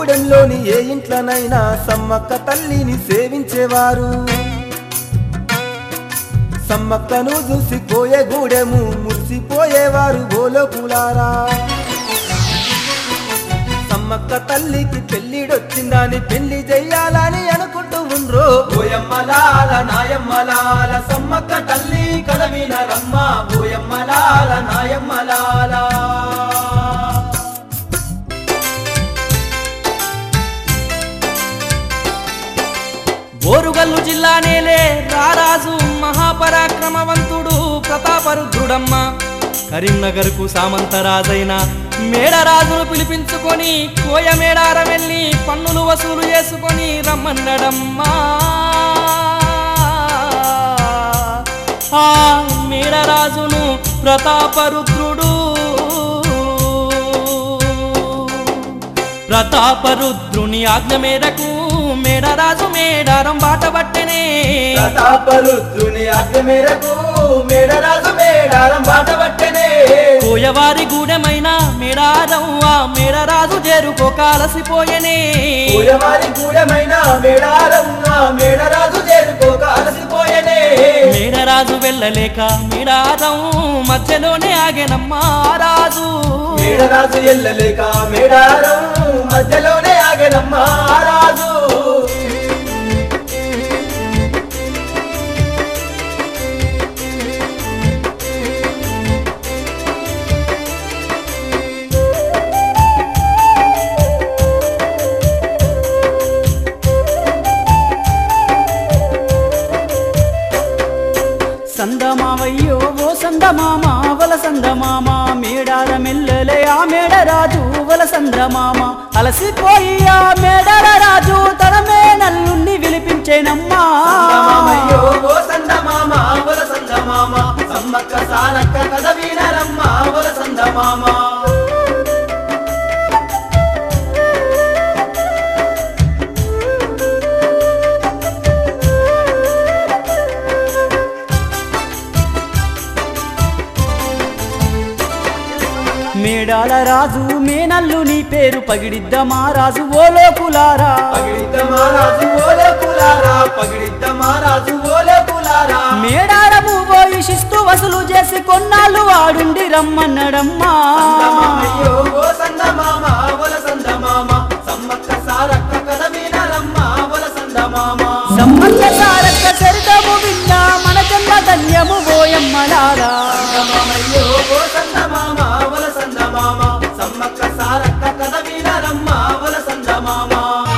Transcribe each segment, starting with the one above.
గూడెంలోని ఏ ఇంట్లోనైనా సమ్మక్క తల్లిని సేవించేవారు. సమ్మక్కను చూసి పోయే గూడెము మురిసిపోయేవారు గోలోకులారా. సమ్మక్క తల్లికి పెళ్ళిడొచ్చిందని పెళ్లి చెయ్యాలని అనుకుంటూ ఉండ్రో. ఓయమ్మలాల నాయమ్మలాల సమ్మక్క తల్లి కదవినరమ్మ ఓయమ్మలాల నాయమ్మలాల. ఓరుగల్లు జిల్లానేలే రారాజు మహాపరాక్రమవంతుడు ప్రతాపరుద్రుడమ్మ. కరీంనగర్కు సామంతరాజైన మేడరాజును పిలిపించుకొని కోయ మేడారం వెళ్ళి పన్నులు వసూలు చేసుకొని రమ్మన్నడమ్మా. ఆ మేడరాజును ప్రతాపరుద్రుడు ప్రతాపరుద్రుని ఆజ్ఞ మేరకు మేడరాజు మేడారం బాటబట్టెనే. ప్రతాపరుద్రుని ఆజ్ఞ మేరకు మేడరాజు మేడారం బాటబట్టెనే. కోయవారి గూడెమైన మేడారం ఆ మేడరాజు చేరుకోక అలసిపోయెనే. కోయవారి గూడెమైన మేడారం ఆ మేడరాజు చేరుకోక అలసిపోయెనే. మేడరాజు వెళ్ళలేక మేడారం మధ్యలోనే ఆగెనమ్మా రాజు. మేడరాజు ఎల్లలేక మేడారం మధ్యలోనే ఆగెనమ్మా రాజు. సందమావయ్యో ఓ సందమామ వల సందమామ మేడారమెల్లలే ఆ మేడరాజు వల సందమామ. అలసిపోయి ఆ మేడల రాజు తన మేనల్లుణ్ణి విలిపించేనమ్మా. సందమామయ్యో ఓ సందమామ వల సందమామ సమ్మక్క సారక్క కదవినరమ్మ వల సందమామ. మేడాల రాజు మేనల్లు నీ పేరు పగిడిద్దమా రాజు ఓ లోకులారా. పగిడిద్దమా రాజు ఓలోకులారా పగిడిద్దమా రాజు ఓలోకులారా. మేడారము పోయి శిస్తు వసూలు చేసి కొన్నాళ్ళు వాడుండి రమ్మన్నడమ్మా. సందమామయ్యో ఓ సందమామ వల సందమామ సమ్మక్క సారక్క కదవినరమ్మ వల సందమామ. సమ్మక్క సారక్క చరితము విన్నా మన జన్మ ధన్యము ఓయమ్మలారా. సందమామయ్యో ఓ సందమామ వల సందమామ సమ్మక్క సారక్క కదవినరమ్మ వల సందమామ.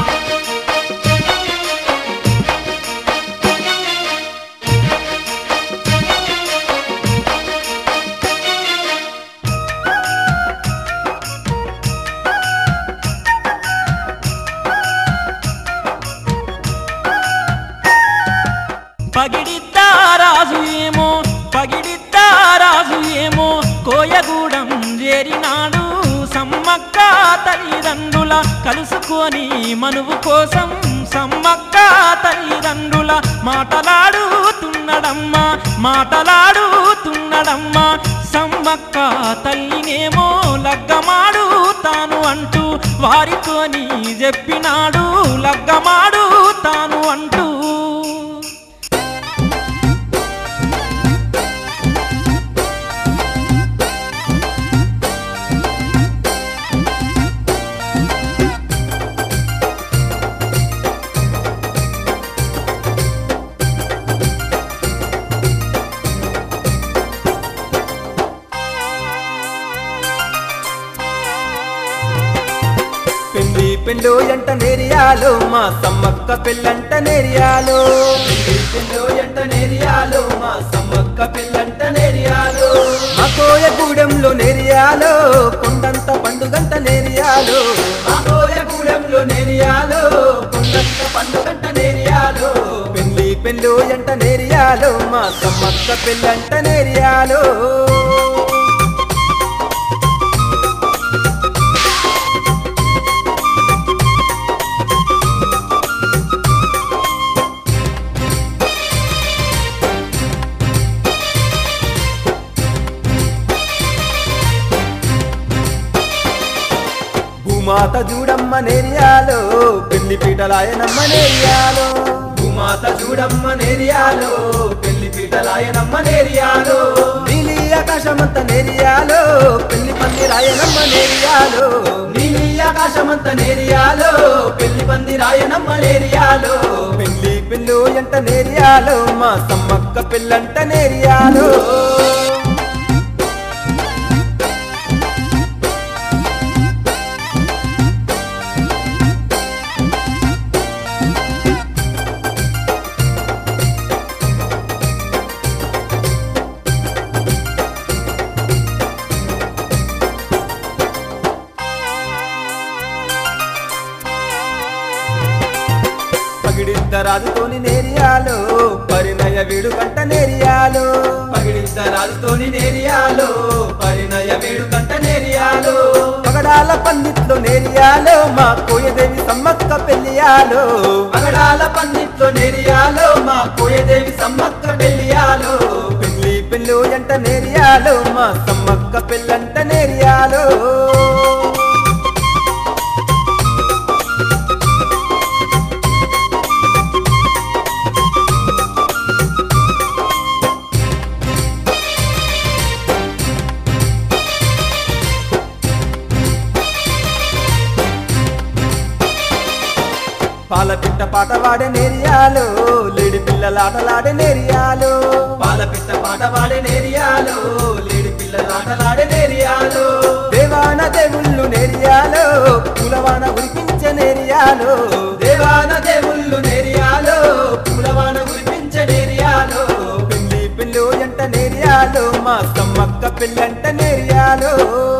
పగిడిద్దారాజు ఏమో కోయగూడెం చేరినాడు. సమ్మక్క తల్లిదండ్రుల కలుసుకొని మనువు కోసం సమ్మక్క తల్లిదండ్రుల మాటలాడుతున్నడమ్మా. సమ్మక్క తల్లినేమో లగ్గమాడు తాను అంటూ వారితోని చెప్పినాడు లగ్గమాడు తాను అంటూ. పెళ్ళో ఎంట నేరియాలో మా సమ్మక్క పెళ్ళంట నేరియాలో. పెళ్ళో ఎంట నేరియాలో మా సమ్మక్క పెళ్ళంట నేరియాలో. మా కోయగూడెంలో నేరియాలో కొండంత పండుగంట నేరియాలో. మా కోయగూడెంలో నేరియాలో కొండంత పండుగంట నేరియాలో. పెళ్ళో ఎంట నేరియాలో మా సమ్మక్క పెళ్ళంట నేరియాలో. భూమాత చూడమ్మ నేరియాలో పెళ్లి పీటలాయనమ్మ నేరియాలో భూమాత చూడమ్మ నేరియాలో పెళ్లి పీటలాయనమ్మ నేరియాలో నీలి ఆకాశమంత నేరియాలో పెళ్లి పందిరాయనమ్మ నేరియాలో నీలి ఆకాశమంత నేరియాలో పెళ్లి పంది రాయనమ్మ నేరియాలో పెళ్లి పిల్లు ఎంట నేరియాలో మా సమ్మక్క పిల్లంట నేరియాలో రాజుతోని నేరియాలో పరిణయ వేడుకంట నేరియాలో రాజుతోని నేరియాలో పరిణయ వేడుకంట నేరియాలో పగడాల పండిట్లో నేరియాలో మా కోయదేవి సమ్మక్క పెళ్లియాలో పగడాల పండిట్లో నేరియాలో మా కోయదేవి సమ్మక్క పెళ్లియాలో పెళ్లి పిల్లు ఎంట నేరియాలో మా సమ్మక్క పెళ్ళంట నేరియాలో పాలపిట్ట పాట వాడే నేరియాలో లేడి పిల్లలాటలాడే నేరియాలో పాలపిట్ట పాట వాడే నేరియాలో లేడి పిల్లలాటలాడే నేరియాలో దేవాన దేవుళ్ళు నేరియాలో పూలవాన ఉరిపించే నేరియాలో దేవాన దేవుళ్ళు నేరియాలో పూలవాన కురిపించే నేరియాలో పెళ్లి పిల్లు ఎంట నేరియాలో మా సమ్మక్క పిల్లంట నేరియాలో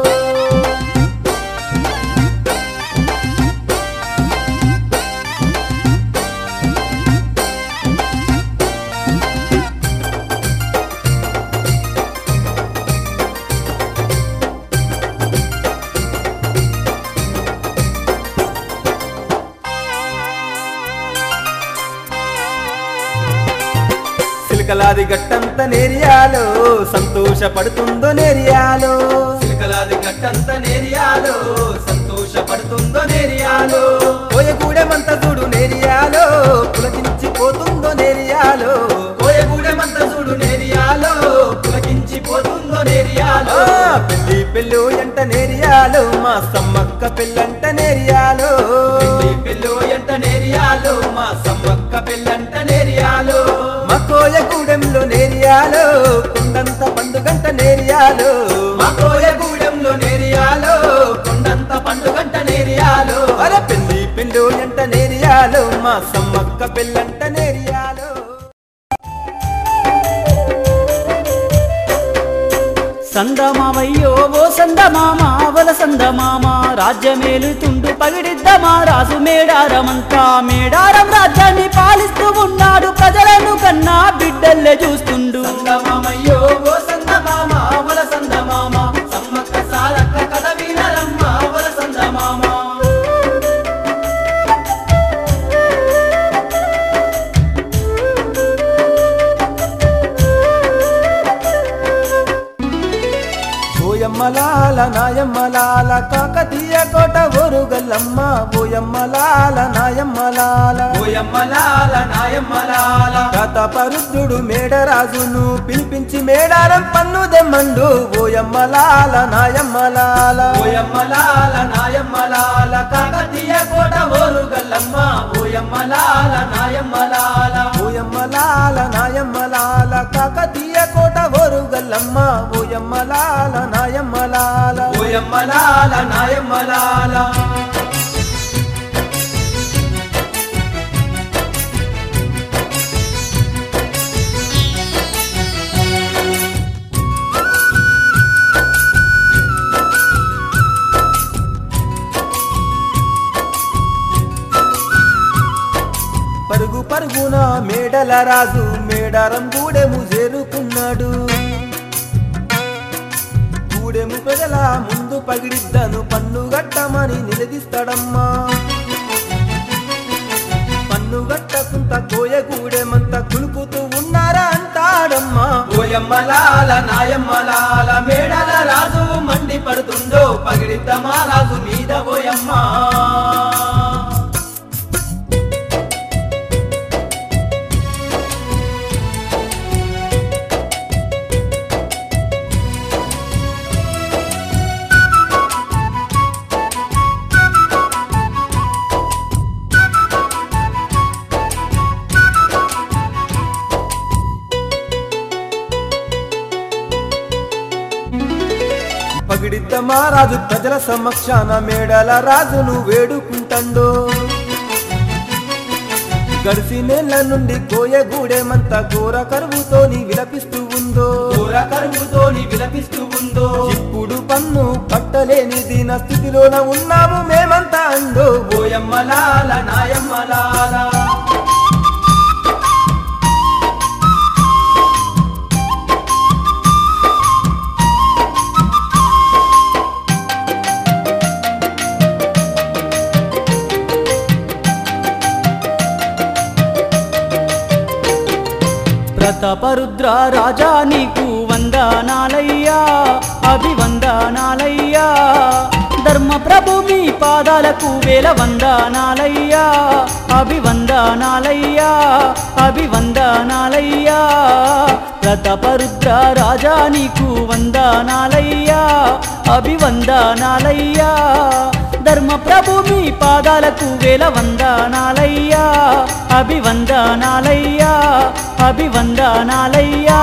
చిలకలాది గట్టంత నేరియాలో సంతోషపడుతుందో నేరియాలో చిలకలాది గట్టంత నేరియాలో సంతోషపడుతుందో నేరియాలో కోయగూడెమంత చూడు నేరియాలో పులకించిపోతుందో నేరియాలో కోయగూడెమంత చూడు నేరియాలో పులకించిపోతుందో నేరియాలో పెళ్లి పెళ్ళు ఎంట నేరియాలో మా సమ్మక్క పిల్లంట నేరియాలో పెళ్ళు ఎంట నేరియాలో మా సమ్మక్క పిల్లంట నేరియాలో మా కోయగూడెంలో నేరియాలో కొండంత పండుగంట నేరియాలో మా కోయగూడెంలో నేరియాలో కొండంత పండుగంట నేరియాలో అరే పెళ్లి పెళ్ళు ఎంట నేరియాలో మా సమ్మక్క పిల్లంట నేరియాలో సందమావయ్యో ఓ సందమామ అవల సందమామ రాజ్యమేలుతుండు పగిడిద్దమా రాజు మేడారమంతా మేడారం రాజ్యాన్ని పాలిస్తూ ఉన్నాడు ప్రజలను కన్నా బిడ్డల్లే చూస్తుండు సందమామయ్యో ఓ సందమామ అవల సందమామ సమ్మక్క సారక్క కథ వినరమ్మ అవల సందమామ ఓయమ్మలాల నాయమ్మలాల కాకతీయ కోట ఓరుగల్లమ్మ ఓయమ్మలాల నాయమ్మలాల ఓయమ్మలాల నాయమ్మలాల ప్రతాపరుద్రుడు మేడరాజును పిలిపించి మేడారం పన్ను దెమ్మండు ఓయమ్మలాల నాయమ్మలాల ఓయమ్మలాల నాయమ్మలాల కాకతీయ కోట ఓరుగల్లమ్మ ఓయమ్మలాల నాయమ్మలాల ఓయమ్మలాల నాయమ్మలాల కాకతీయ కోట ఓరుగల్లమ్మ ఓయమ్మలాల నాయమ్మలాల ఓయమ్మలాల నాయమ్మలాల పరుగు పరుగున మేడల రాజు మేడారం గూడెము చేరుకున్నాడు గూడెము ప్రజల ముందు పగిడిద్దను పన్ను గట్టమని నిలదీస్తాడమ్మా పన్ను గట్టకుంత కోయగూడెమంత కులుకుతూ ఉన్నారా అంటాడమ్మా ఓయమ్మలాల నాయమ్మలాల మేడల రాజు మండి పడుతుందో పగిడిద్దమా రాజు మీద ఓయమ్మ పగిడిద్ద మహారాజు ప్రజల సమక్షాన మేడల రాజును వేడుకుంటండో గడిసినేళ్ల నుండి కోయగూడేమంతా ఘోర కరువుతోని విలపిస్తూ ఉందో ఇప్పుడు పన్ను కట్టలేని దీన స్థితిలోన ఉన్నాము మేమంతా అందో ఓయమ్మలాల నాయమ్మలాల ప్రతాపరుద్ర రాజా నీకు వందనాలయ్యా అభివందనాలయ్యా ధర్మ ప్రభు మీ పాదాలకు వేల వందనాలయ్యా అభివందనాలయ్యా అభివందనాలయ్యా ప్రతాపరుద్ర రాజా నీకు వందనాలయ్యా అభివందనాలయ్యా ధర్మ ప్రభు మీ పాదాలకు వేల వందనాలయ్యా అభివందనాలయ్యా అభివందనాలయ్యా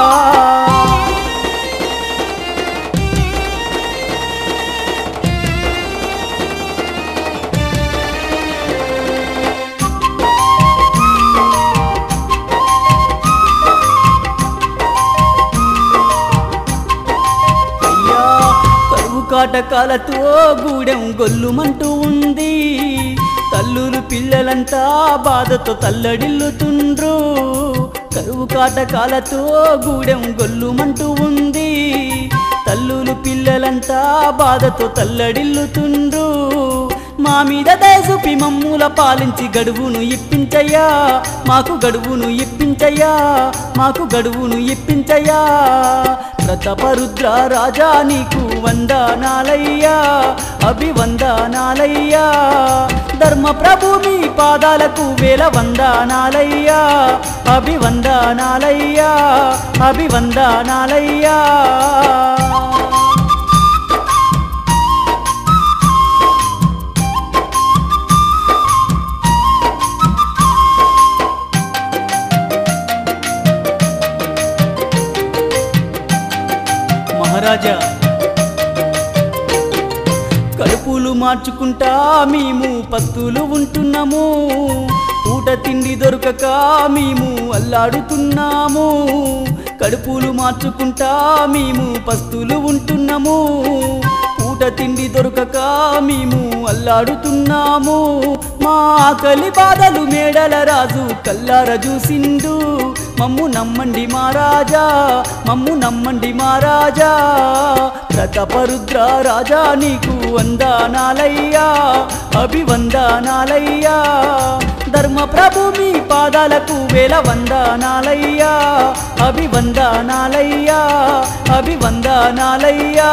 కాటకాలతో గూడెం గొల్లుమంటూ ఉంది తల్లులు పిల్లలంతా బాధతో తల్లడిల్లుతుండ్రు కరువు కాటకాలతో గూడెం గొల్లుమంటూ ఉంది తల్లులు పిల్లలంతా బాధతో తల్లడిల్లుతుండ్రు మా మీద దయచూపి మమ్ముల పాలించి గడువును ఇప్పించయ్యా మాకు గడువును ఇప్పించయ్యా మాకు గడువును ఇప్పించయ్యా ప్రతాపరుద్ర రాజా నీకు వందనాలయ్యా అభివందనాలయ్యా ధర్మ ప్రభు మీ పాదాలకు వేల వందనాలయ్యా అభివందనాలయ్యా అభివందనాలయ్యా మహారాజా కడుపులు మార్చుకుంటా మేము పస్తులు ఉంటున్నాము పూట తిండి దొరకక మేము అల్లాడుతున్నాము కడుపులు మార్చుకుంటా మేము పస్తులు ఉంటున్నాము పూట తిండి దొరకక మేము అల్లాడుతున్నాము మా ఆకలి బాధలు మేడల రాజు కల్లార చూసిండు మమ్ము నమ్మండి మహారాజా మమ్ము నమ్మండి మహారాజా ప్రతాపరుద్ర రాజా నీకు వందనాలయ్యా అభివందనాలయ్యా ధర్మ ప్రభు మీ పాదాలకు వేల వందనాలయ్యా అభివందనాలయ్యా అభివందనాలయ్యా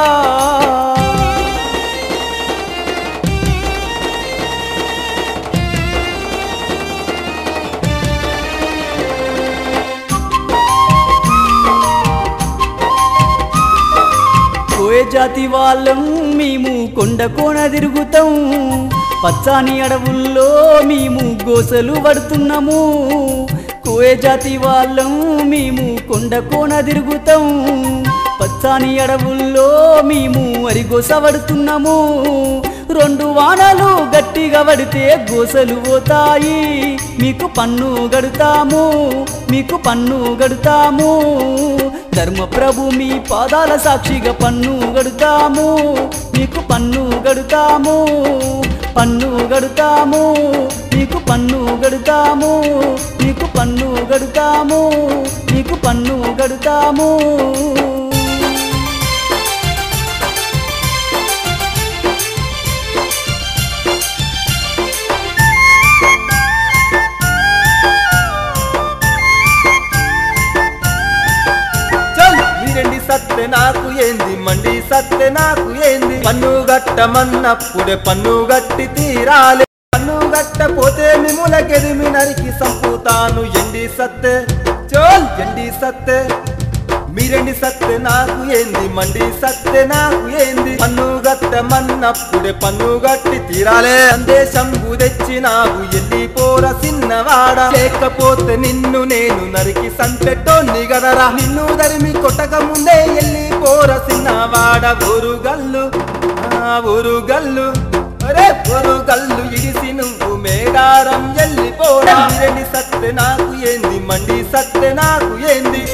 జాతి వాళ్ళం మేము కొండ కోన తిరుగుతాం పచ్చాని అడవుల్లో మేము గోసలు పడుతున్నాము కోయ జాతి వాళ్ళం మేము కొండ కోన తిరుగుతాం పచ్చాని అడవుల్లో మేము అరిగోస పడుతున్నాము రెండు వానలు గట్టిగా పడితే గోసలు పోతాయి మీకు పన్ను గడుతాము మీకు పన్ను గడుతాము ధర్మ ప్రభు మీ పాదాల సాక్షిగా పన్ను గడుతాము మీకు పన్ను గడుతాము పన్ను గడుతాము మీకు పన్ను గడుతాము మీకు పన్ను గడుతాము మీకు పన్ను గడుతాము సత్తె నాకు ఏంది మండి సత్తె నాకు ఏంది పన్ను గట్టమన్నప్పుడే పన్ను గట్టి తీరాలి పన్ను గట్టపోతే మిములకెదిమి నరికి సంపుతాను ఎండి సత్తె చోల్ ఎండి సత్తె మీరెండి సత్తె నాకు ఏంది మండి సత్తె నాకు ఏంది పన్ను గట్టమన్నప్పుడే పన్ను గట్టి తీరాలే సందేశం తెచ్చి నాకు ఎల్లిపోర సిన్నవాడ లేకపోతే నిన్ను నేను నరికి సంపెట్టోన్ని గదరా నిన్ను దరిమి కొట్టక ముందే ఎల్లిపోర సిన్నవాడ ఊరుగల్ల ఊరుగల్లు అరే పొరుగల్లు ఇడిసి నువ్వు మేడారం ఎల్లిపోరా మిరెండి సత్తె నాకు ఏంది మండి సత్తె నాకు ఏంది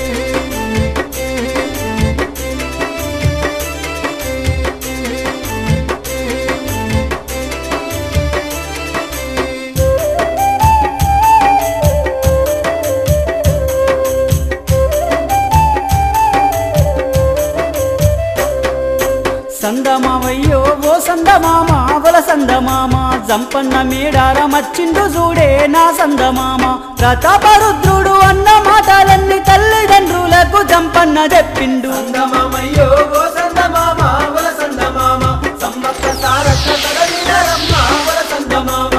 సందమావయ్యో ఓ సందమామ అవల సందమామ జంపన్న మేడారం వచ్చిండు చూడే నా సందమామ ప్రతాపరుద్రుడు అన్న మాటలన్నీ తల్లిదండ్రులకు జంపన్న చెప్పిండు సందమామయ్యో ఓ సందమామ వల సందమామ సమ్మక్క సారక్క కదలినరమ్మ వల సందమామ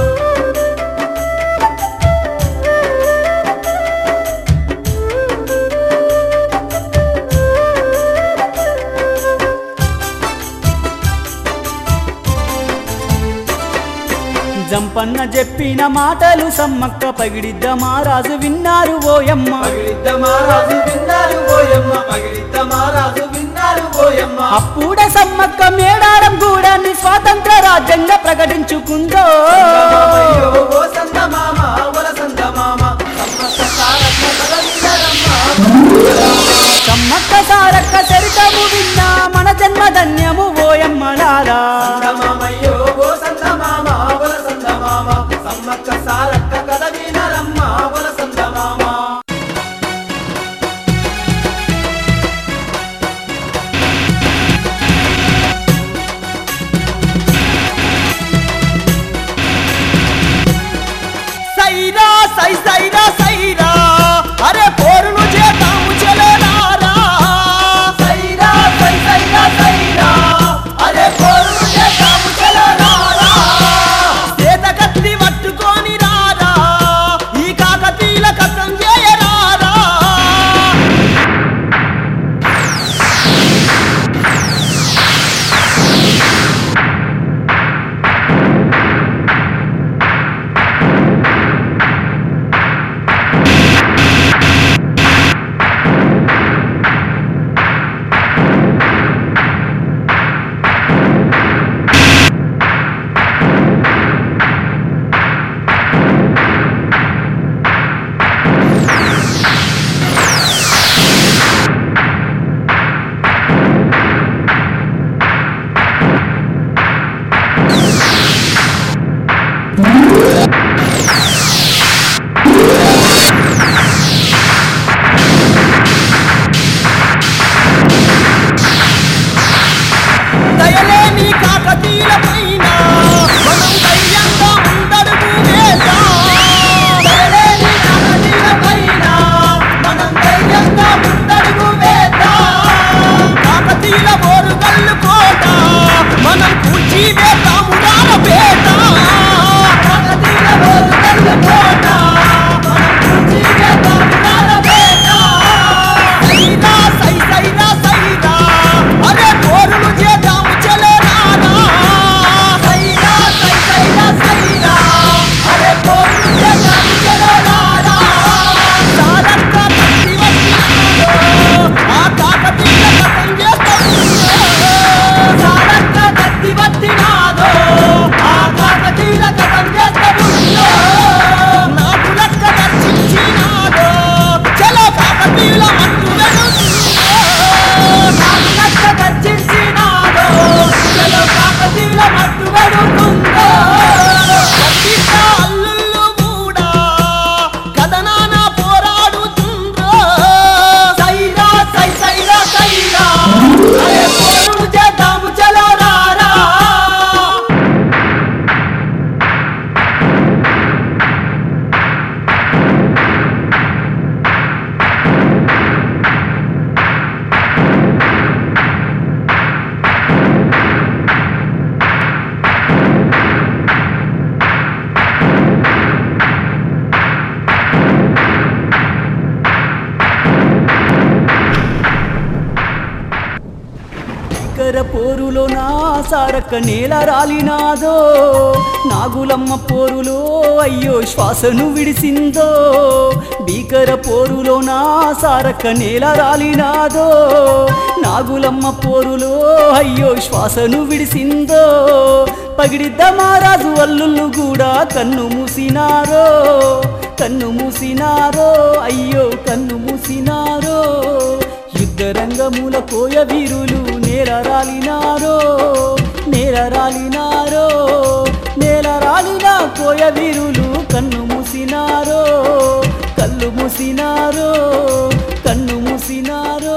జంపన్న చెప్పిన మాటలు సమ్మక్క పగిడిద్ద మారాజు విన్నారు ఓయమ్మ పగిడిద్ద మారాజు విన్నారు ఓయమ్మ పగిడిద్ద మారాజు విన్నారు ఓయమ్మ అప్పుడ సమ్మక్క మేడారం గూడాన్ని స్వాతంత్ర రాజ్యంగా ప్రకటించుకుందో సందమామయ్యో ఓ సందమామ వల సందమామ సమ్మక్క సారక్క కదలినరమ్మ సమ్మక్క సారక్క చరితము విన్నా మన జన్మ ధన్యము ఓయమ్మలారా సందమామయ్యో ఓ సందమామ వల సందమామ సమ్మక్క సారక్క కదలినరమ్మ వల సందమామ సైరా సైరా సైరా అరే పోరును చేద్దాము చెలరారా సైరా సైరా సైరా భీకర పోరులో నా సారక్క నేల రాలినాదో నాగులమ్మ పోరులో అయ్యో శ్వాసను విడిసిందో భీకర పోరులో నా సారక్క నేల రాలినాదో నాగులమ్మ పోరులో అయ్యో శ్వాసను విడిసిందో పగిడిద్ద మహారాజు అల్లుళ్ళు కూడా కన్ను మూసినారో అయ్యో కన్ను మూసినారో యుద్ధరంగముల కోయ వీరులు నేల రాలిన కోయ వీరులు కన్ను మూసినారో కన్ను మూసినారో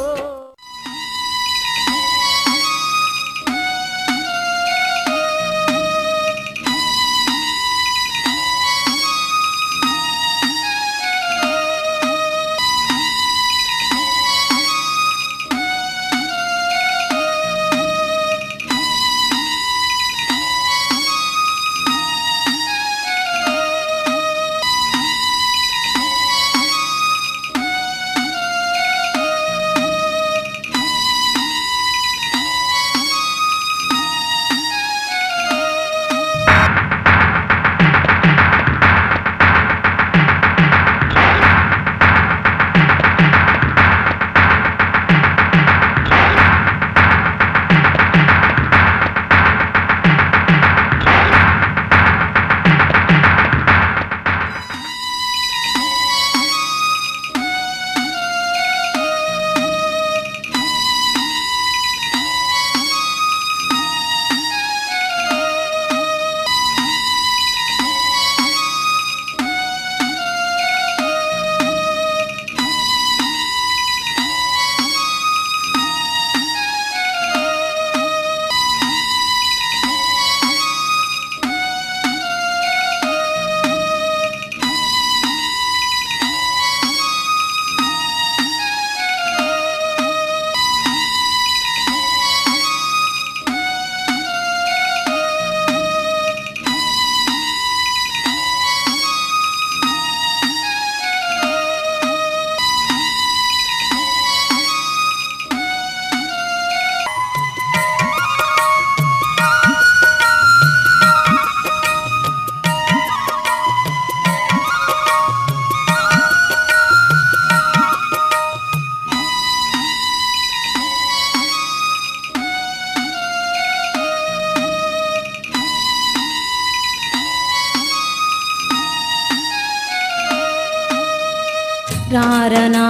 రారనా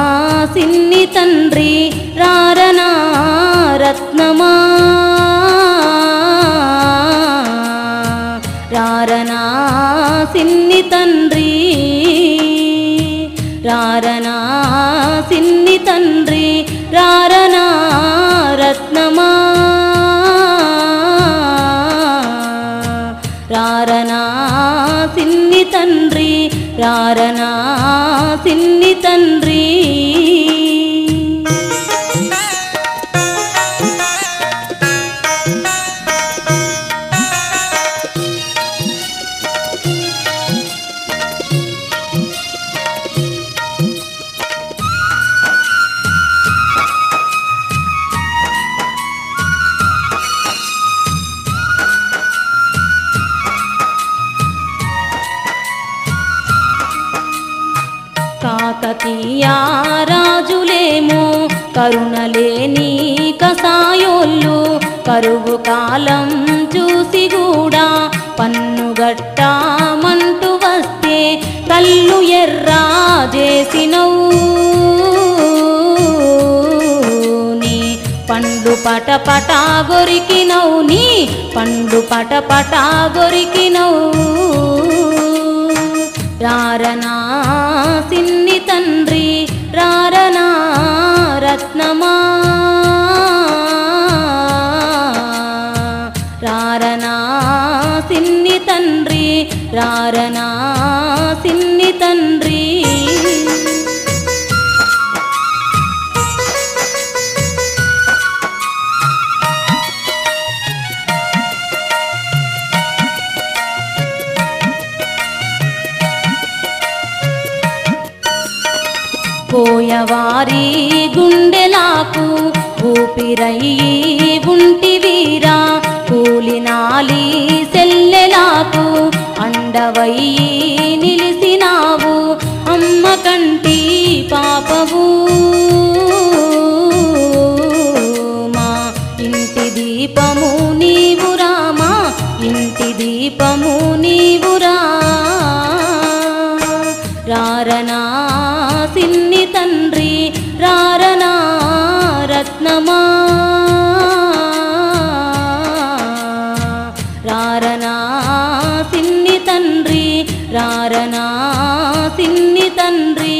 సిన్ని తండ్రి రారనా రత్నమా రారనా సిన్ని తండ్రి రారనా సిన్ని తండ్రి రారనా రత్నమా రారనా సిన్ని తండ్రి రారనా సిన్ని తండ్రి కాకతీయ రాజులేమో కరుణలేని కసాయోళ్ళు కరువు కాలం చూసి కూడా పన్నుగట్టామంటూ వస్తే కళ్ళు ఎర్రా చేసినవు నీ పండు పటపట గొరికినవు నీ పండు పటపట గొరికినవు రారనా సిన్ని తండ్రి రారనా రత్నమా రారనా సిన్ని తండ్రి రారనా సిన్ని తండ్రి కోయవారి గుండెలాకు ఊపిరయ్యి ఉంటివీరా కూలినాలి సెల్లెలాకు అండవయ్యి నిలిసినావు అమ్మ కంటి పాపవు మా ఇంటి దీపము నీవురా మా ఇంటి దీపము నీవురా రారనా సిన్ని తండ్రి రారనా రత్నమా రారనా సిన్ని తండ్రి రారనా సిన్ని తండ్రి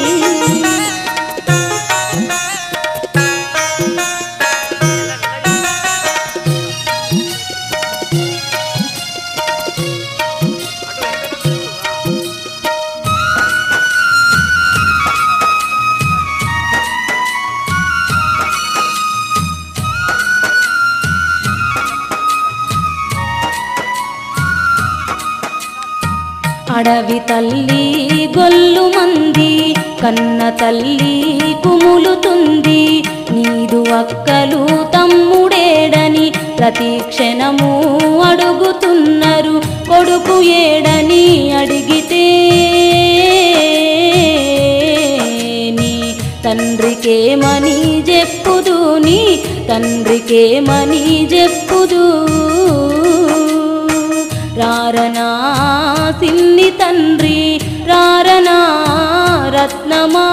అడవి తల్లి గొల్లు మంది కన్న తల్లి కుములుతుంది నీదు అక్కలు తమ్ముడేడని ప్రతి క్షణము అడుగుతున్నారు కొడుకు ఏడని అడిగితే నీ తండ్రికేమని చెప్పుదు నీ తండ్రికేమని చెప్పుదు రారనా సిన్ని తండ్రి రారనా రత్నమా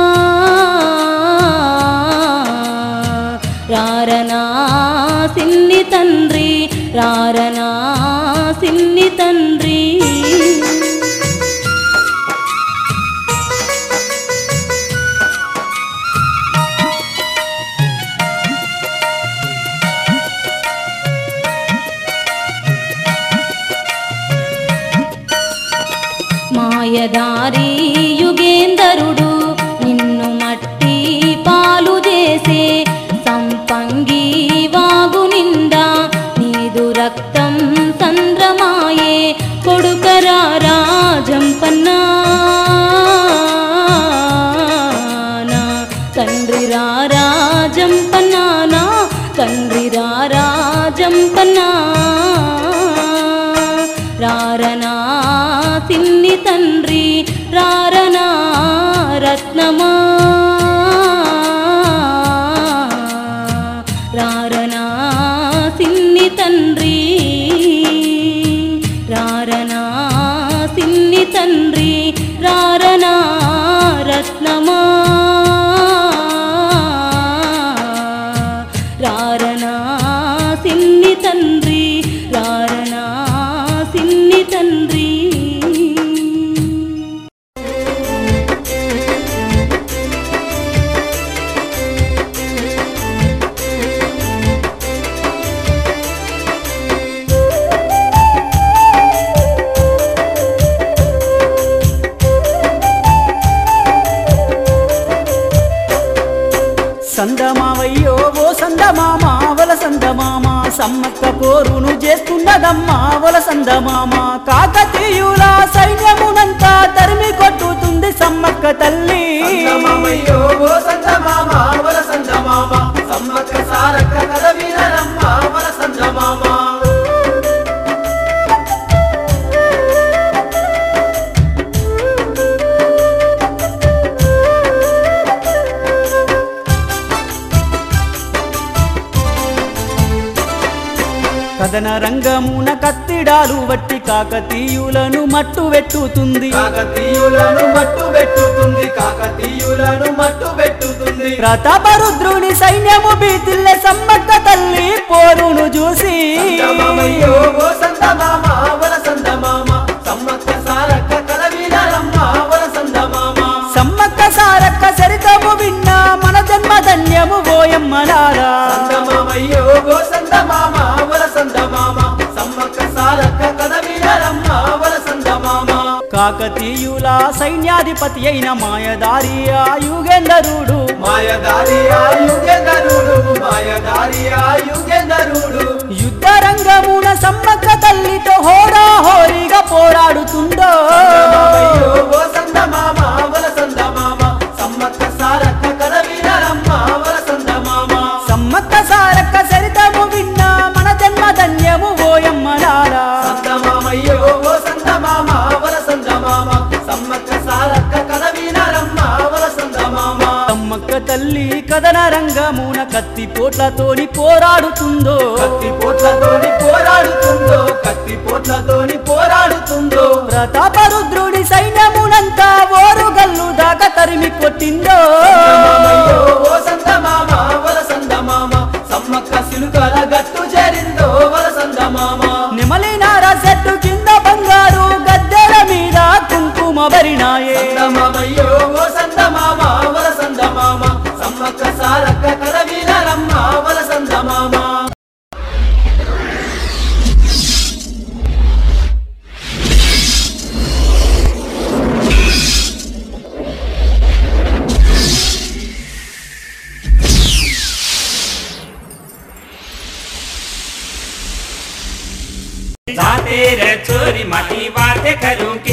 రారనా సిన్ని తండ్రి రారనా సిన్ని తండ్రి మాయదారి యుగేందరుడు నిన్ను మట్టి పాలు చేసే సంపంగి వాగు నిండా నీదు రక్తం సంద్రమాయే కొడుకరా రాజంపన్నా తండ్రి రాజంపన్నా తండ్రి రాజంపన్నా రారనా సిన్ని తండ్రి రారనా రత్నమా రారనా సిన్ని తండ్రి రారనా సిన్ని తండ్రి రారనా రత్నమా రారనా సిన్ని తండ్రి రారనా సిన్ని తండ్రి సందమావయ్యో ఓ సందమామ వల సందమామ సమ్మక్క పోరును చేస్తున్నదమ్మా వల సందమామ కాకతీయుల సైన్యమునంతా తరిమి కొట్టుతుంది సమ్మక్క తల్లి సందమామయ్యో ఓ సందమామ వల సందమామ సమ్మక్క సారక్క కథ వినరమ్మ వల సందమామ కథన రంగమున కత్తిడాలు వట్టి కాకతీయులను మట్టు వెట్టుతుంది కాకతీయులను మట్టు పెట్టుతుంది కాకతీయులను మట్టు పెట్టుతుంది ప్రతాపరుద్రుని సైన్యము బీతిల్లే సమ్మక్క తల్లి పోరును చూసి సందమామయ్యో ఓ సందమామ వల సందమామ సమ్మక్క సారక్క కథ వినరమ్మ వల సందమామ సమ్మక్క సారక్క చరితము విన్నా మన జన్మ ధన్యము ఓయమ్మలారా సందమామయ్యో ఓ సందమామ వల సందమామ సమ్మక్క సారక్క కథ వినరమ్మ వల సందమామ కాకతీయుల సైన్యాధిపతి అయిన మాయదారి యుగేందరుడు మాయదారి యుగేందరుడు మాయదారి యుగేందరుడు యుద్ధ రంగమున సమ్మక్క తల్లితో హోరాహోరీగా పోరాడుతుందో సందమామయ్యో ఓ సందమామ వల సందమామ సమ్మక్క సారక్క కథ వినరమ్మ వల సందమామ తల్లి కథన రంగమున కత్తి పోట్లతోని పోరాడుతుందో కత్తి పోట్లతోని పోరాడుతుందో కత్తి పోట్లతోని పోరాడుతుందో ప్రతాపరుద్రుడి సైన్యమునంతా ఓరుగల్లు దాకా తరిమి కొట్టిందో మామయ్యో ఓ సందమామ వలసందమామ సమ్మక్క సిలుకల గట్టు చేరిందో వలసందమామ నెమలినార చెట్టు కింద బంగారు గద్దెల మీద కుంకుమ భరినాయే సందమామయ్యో ఓ సందమామ వలసందమామ సమ్మక్క సారక్క కలవిలరమ్మ వలసందమామ जाते रे चोरी माटी बातें करूं